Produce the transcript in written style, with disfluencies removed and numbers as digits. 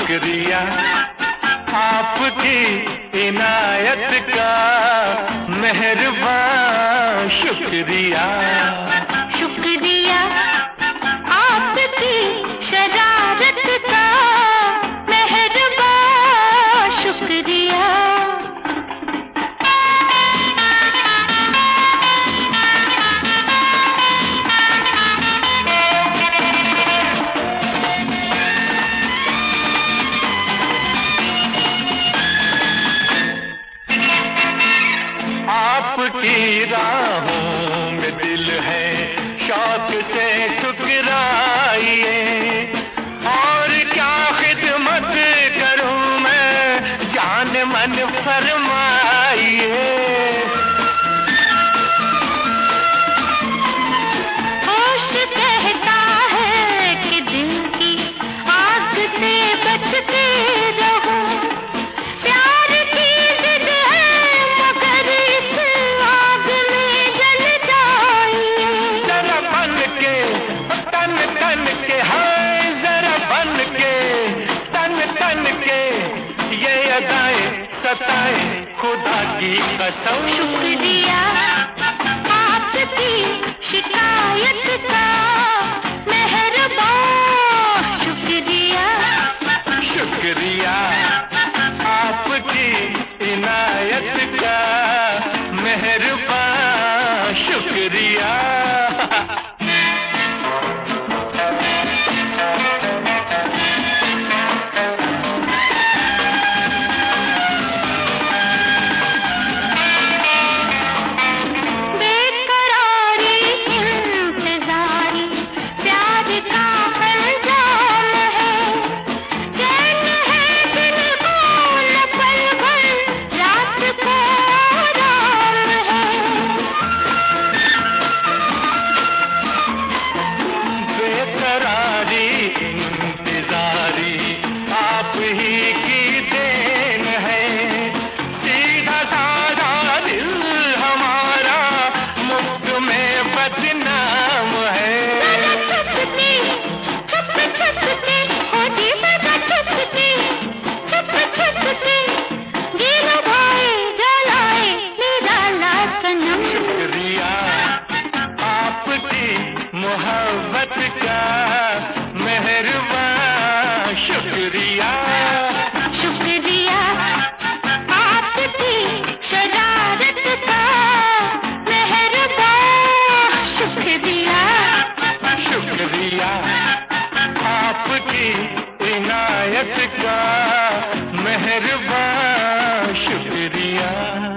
शुक्रिया आपकी इनायत का, मेहरबान शुक्रिया। शुक्रिया आपकी शरारत का, मेहरबान शुक्रिया। आपकी राहों में दिल है, शौक से ठुकराइए। और क्या खिदमत करूं मैं, जान मन फरमाइए। होश कहता है कि दिल की आग से बच के रहो। प्यार की जिद है मगर इस आग में जल जाइए। जरा बन के तन तन के, हाय जरा बन के तन तन के, ये अदाएं सताए खुदा की कसम। शुक्रिया आपकी शिकायत का, मेहरबान शुक्रिया। शुक्रिया आपकी इनायत का, मेहरबान शुक्रिया। मोहब्बत का मेहरबान शुक्रिया। शुक्रिया आपकी शरारत का, मेहरबान शुक्रिया। शुक्रिया आपकी इनायत का, मेहरबान शुक्रिया।